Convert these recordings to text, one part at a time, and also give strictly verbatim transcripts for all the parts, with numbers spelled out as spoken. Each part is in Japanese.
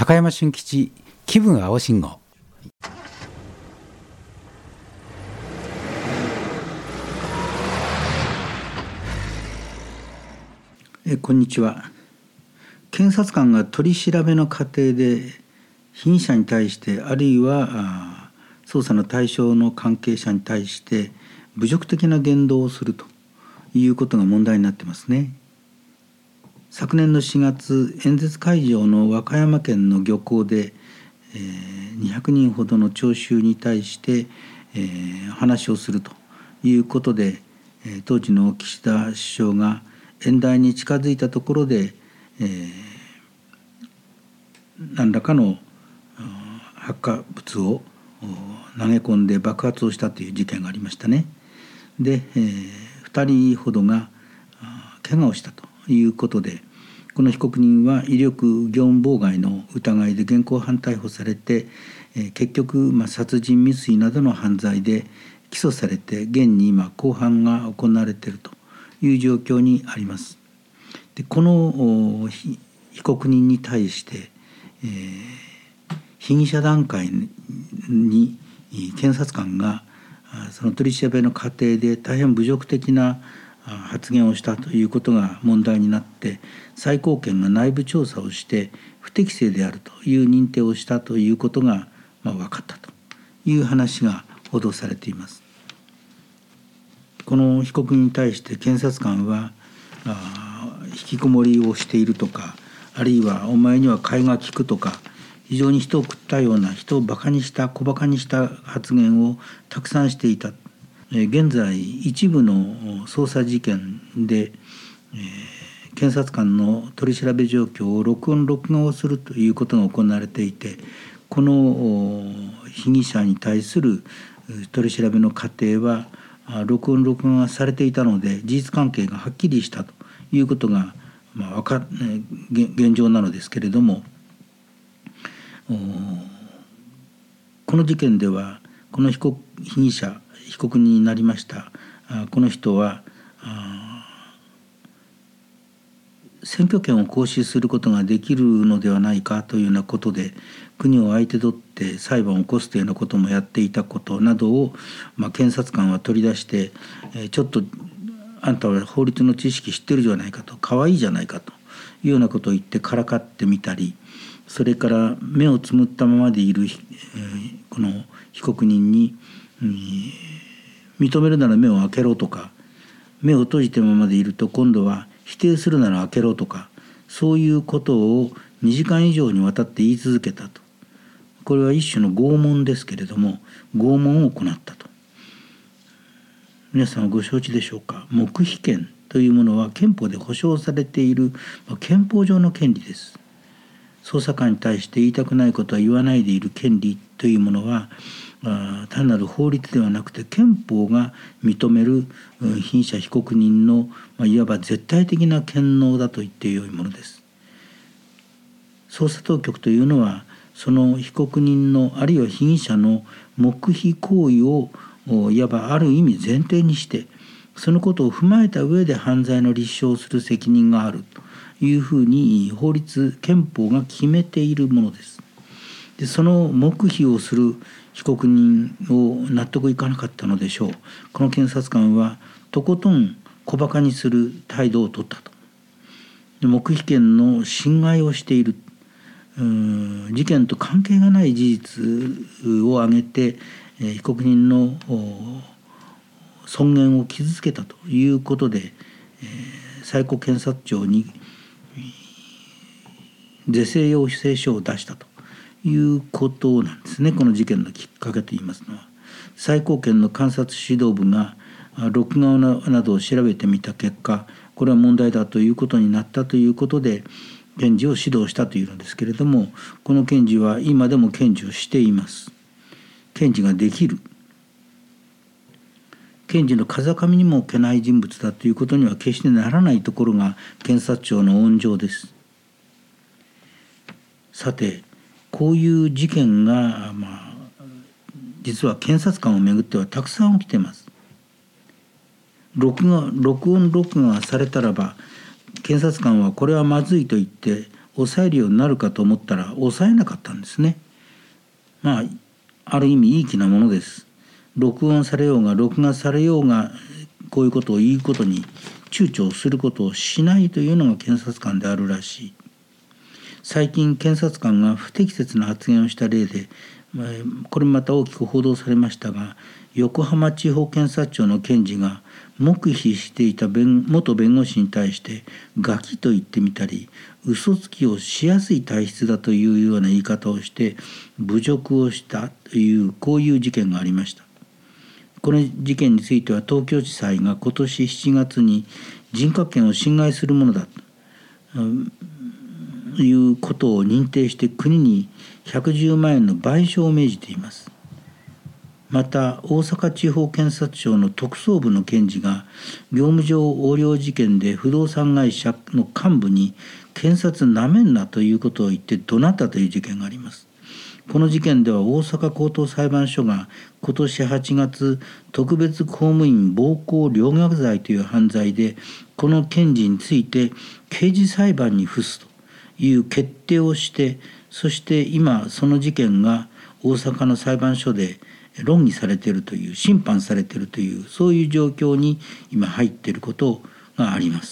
高山俊吉気分青信号。 えこんにちは。検察官が取り調べの過程で被疑者に対してあるいは捜査の対象の関係者に対して侮辱的な言動をするということが問題になってますね。昨年のしがつ、演説会場の和歌山県の漁港で、えー、にひゃくにんほどの聴衆に対して、えー、話をするということで、えー、当時の岸田首相が演台に近づいたところで、えー、何らかの発火物を投げ込んで爆発をしたという事件がありましたね。で、えー、ふたりほどが怪我をしたということで、この被告人は威力業務妨害の疑いで現行犯逮捕されて、えー、結局、まあ、殺人未遂などの犯罪で起訴されて現に今公判が行われているという状況にあります。でこの被告人に対して、えー、被疑者段階に検察官がその取り調べの過程で大変侮辱的な発言をしたということが問題になって、最高検が内部調査をして不適正であるという認定をしたということが、まあ、分かったという話が報道されています。この被告人に対して検察官はあ引きこもりをしているとか、あるいはお前には替えが利くとか、非常に人を食ったような、人をバカにした小バカにした発言をたくさんしていた。現在一部の捜査事件で、えー、検察官の取り調べ状況を録音録画をするということが行われていて、この被疑者に対する取り調べの過程は録音録画がされていたので、事実関係がはっきりしたということが、まあ、わか現状なのですけれども、この事件ではこの被告被疑者被告人になりましたこの人は選挙権を行使することができるのではないかというようなことで、国を相手取って裁判を起こすというようなこともやっていたことなどを、まあ、検察官は取り出して、えちょっとあんたは法律の知識知ってるじゃないかと、可愛いじゃないかというようなことを言ってからかってみたり、それから目をつむったままでいる、えー、この被告人に、うん、認めるなら目を開けろとか、目を閉じたままでいると今度は否定するなら開けろとか、そういうことをにじかん以上にわたって言い続けたと。これは一種の拷問ですけれども、拷問を行ったと。皆さんはご承知でしょうか。黙秘権というものは憲法で保障されている、まあ、憲法上の権利です。捜査官に対して言いたくないことは言わないでいる権利というものは、単なる法律ではなくて憲法が認める被疑者被告人のいわば絶対的な権能だと言ってよいものです。捜査当局というのはその被告人のあるいは被疑者の黙秘行為をいわばある意味前提にして、そのことを踏まえた上で犯罪の立証をする責任があるというふうに法律憲法が決めているものです。でその黙秘をする被告人を納得いかなかったのでしょう。この検察官はとことん小バカにする態度を取ったと。で黙秘権の侵害をしている、うーん事件と関係がない事実を挙げて、えー、被告人の尊厳を傷つけたということで、えー、最高検察庁に是正要請書を出したということなんですね。この事件のきっかけといいますのは、最高検の監察指導部が録画などを調べてみた結果、これは問題だということになったということで検事を指導したというのですけれども、この検事は今でも検事をしています。検事ができる、検事の風上にも置けない人物だということには決してならないところが検察庁の温情です。さて、こういう事件が、まあ、実は検察官をめぐってはたくさん起きています。録画、録音録画されたらば、検察官はこれはまずいと言って抑えるようになるかと思ったら抑えなかったんですね。まあある意味いい気なものです。録音されようが録画されようがこういうことを言うことに躊躇することをしないというのが検察官であるらしい。最近検察官が不適切な発言をした例で、これまた大きく報道されましたが、横浜地方検察庁の検事が黙秘していた弁元弁護士に対してガキと言ってみたり、嘘つきをしやすい体質だというような言い方をして侮辱をしたという、こういう事件がありました。この事件については東京地裁が今年しちがつに人格権を侵害するものだということを認定して国にひゃくじゅうまんえんの賠償を命じています。また大阪地方検察庁の特捜部の検事が業務上横領事件で不動産会社の幹部に検察なめんなということを言って怒鳴ったという事件があります。この事件では大阪高等裁判所が今年はちがつ特別公務員暴行陵虐罪という犯罪でこの検事について刑事裁判に付すという決定をして、そして今その事件が大阪の裁判所で論議されているという、審判されているという、そういう状況に今入っていることがあります。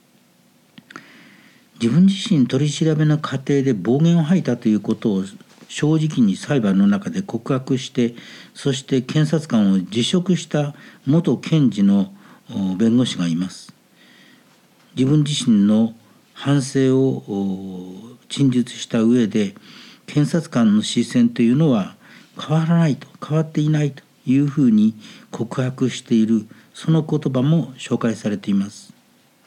自分自身取り調べの過程で暴言を吐いたということを正直に裁判の中で告白して、そして検察官を辞職した元検事の弁護士がいます。自分自身の反省を陳述した上で、検察官の視線というのは変わらないと、変わっていないというふうに告白している、その言葉も紹介されています。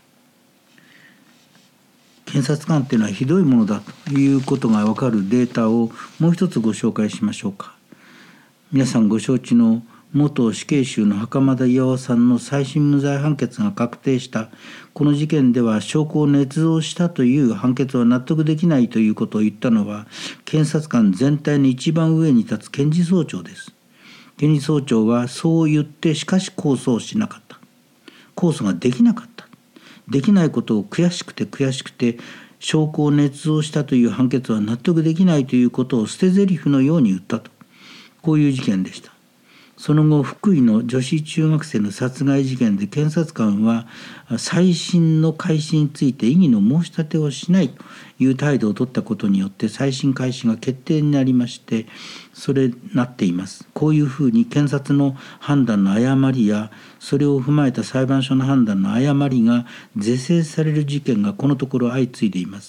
検察官というのはひどいものだということが分かるデータをもう一つご紹介しましょうか。皆さんご承知の元死刑囚の袴田巌さんの再審無罪判決が確定したこの事件では、証拠を捏造したという判決は納得できないということを言ったのは検察官全体の一番上に立つ検事総長です。検事総長はそう言って、しかし控訴をしなかった。控訴ができなかった。できないことを悔しくて悔しくて、証拠を捏造したという判決は納得できないということを捨て台詞のように言ったと、こういう事件でした。その後、福井の女子中学生の殺害事件で検察官は再審の開始について異議の申し立てをしないという態度を取ったことによって再審開始が決定になりまして、それなっています。こういうふうに検察の判断の誤りや、それを踏まえた裁判所の判断の誤りが是正される事件がこのところ相次いでいます。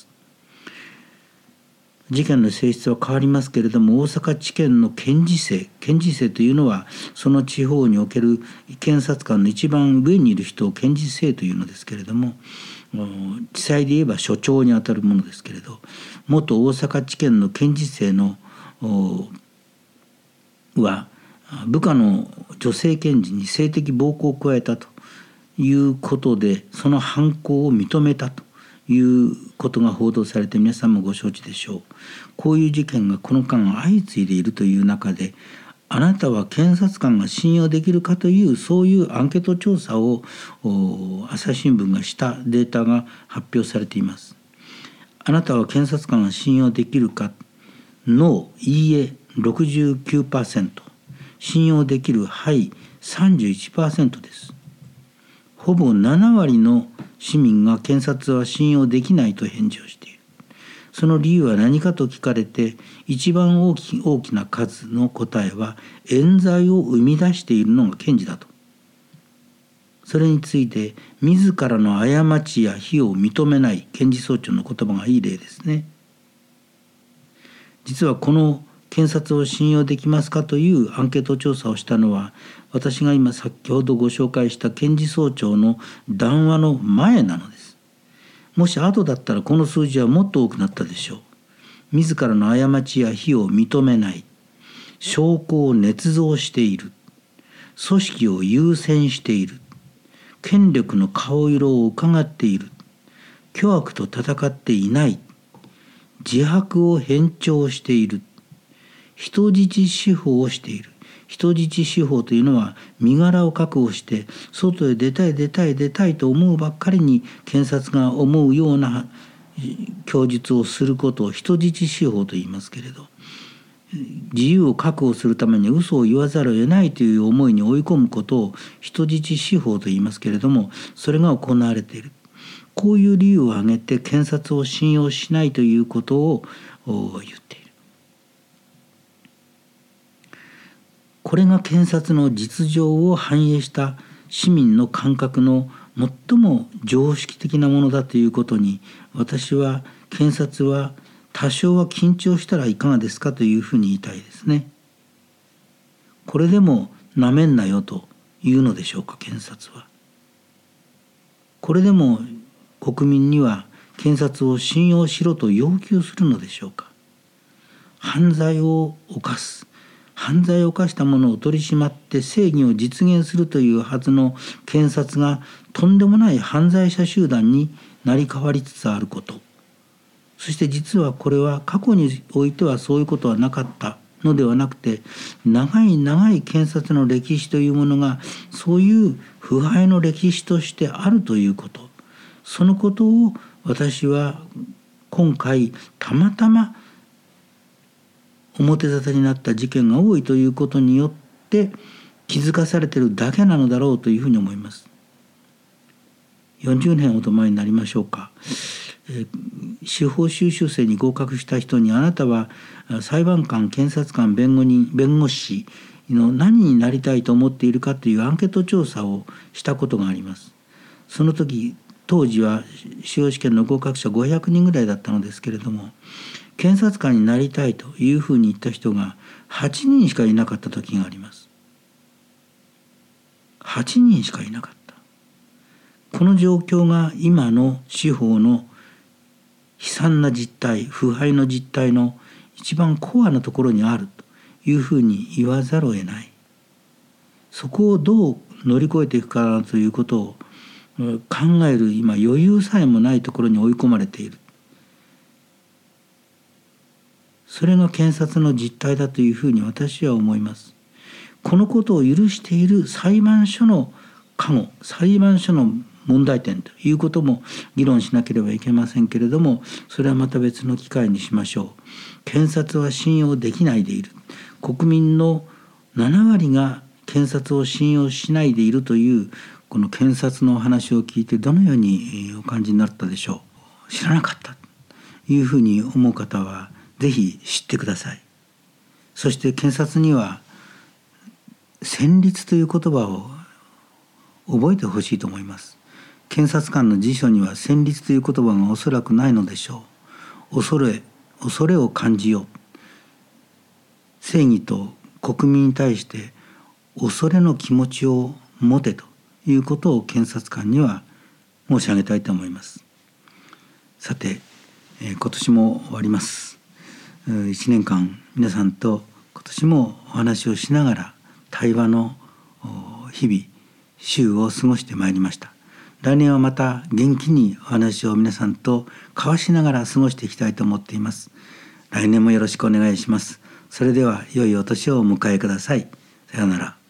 事件の性質は変わりますけれども、大阪地検の検事正、検事正というのはその地方における検察官の一番上にいる人を検事正というのですけれども、地裁で言えば所長にあたるものですけれど、元大阪地検の検事正のは部下の女性検事に性的暴行を加えたということで、その犯行を認めたということが報道されて、皆さんもご承知でしょう。こういう事件がこの間相次いでいるという中で、あなたは検察官が信用できるかという、そういうアンケート調査を朝日新聞がしたデータが発表されています。あなたは検察官が信用できるか、ノー、いいえ ろくじゅうきゅうパーセント、信用できるはい さんじゅういちパーセント です。ほぼななわりの市民が検察は信用できないと返事をしている。その理由は何かと聞かれて、一番大き、大きな数の答えは冤罪を生み出しているのが検事だと。それについて自らの過ちや非を認めない検事総長の言葉がいい例ですね。実はこの検察を信用できますかというアンケート調査をしたのは、私が今先ほどご紹介した検事総長の談話の前なのです。もし後だったらこの数字はもっと多くなったでしょう。自らの過ちや非を認めない、証拠を捏造している、組織を優先している、権力の顔色を伺っている、巨悪と戦っていない、自白を偏重している、人質司法をしている。人質司法というのは身柄を確保して外へ出たい出たい出たいと思うばっかりに検察が思うような供述をすることを人質司法と言いますけれど、自由を確保するために嘘を言わざるを得ないという思いに追い込むことを人質司法と言いますけれども、それが行われている。こういう理由を挙げて検察を信用しないということを言っている。これが検察の実情を反映した市民の感覚の最も常識的なものだということに、私は検察は多少は緊張したらいかがですかというふうに言いたいですね。これでもなめんなよというのでしょうか、検察は。これでも国民には検察を信用しろと要求するのでしょうか。犯罪を犯す、犯罪を犯した者を取り締まって正義を実現するというはずの検察がとんでもない犯罪者集団になり変わりつつあること、そして実はこれは過去においてはそういうことはなかったのではなくて、長い長い検察の歴史というものがそういう腐敗の歴史としてあるということ、そのことを私は今回たまたま表沙汰になった事件が多いということによって気づかされているだけなのだろうというふうに思います。よんじゅうねんほど前になりましょうか、えー、司法修習生に合格した人に、あなたは裁判官、検察官、弁護人、弁護士の何になりたいと思っているかというアンケート調査をしたことがあります。その時当時は司法試験の合格者ごひゃくにんぐらいだったのですけれども、検察官になりたいというふうに言った人がはちにんしかいなかった時があります。はちにんしかいなかった。この状況が今の司法の悲惨な実態、腐敗の実態の一番コアなところにあるというふうに言わざるを得ない。そこをどう乗り越えていくかなということを考える今余裕さえもないところに追い込まれている。それが検察の実態だというふうに私は思います。このことを許している裁判所の過誤、裁判所の問題点ということも議論しなければいけませんけれども、それはまた別の機会にしましょう。検察は信用できないでいる。国民のななわりが検察を信用しないでいるというこの検察のお話を聞いてどのようにお感じになったでしょう。知らなかったというふうに思う方はぜひ知ってください。そして検察には戦慄という言葉を覚えてほしいと思います。検察官の辞書には戦慄という言葉がおそらくないのでしょう。恐れ、恐れを感じよう。正義と国民に対して恐れの気持ちを持てということを検察官には申し上げたいと思います。さて、えー、今年も終わります。いちねんかん皆さんと今年もお話をしながら対話の日々、週を過ごしてまいりました。来年はまた元気にお話を皆さんと交わしながら過ごしていきたいと思っています。来年もよろしくお願いします。それでは良いお年をお迎えください。さようなら。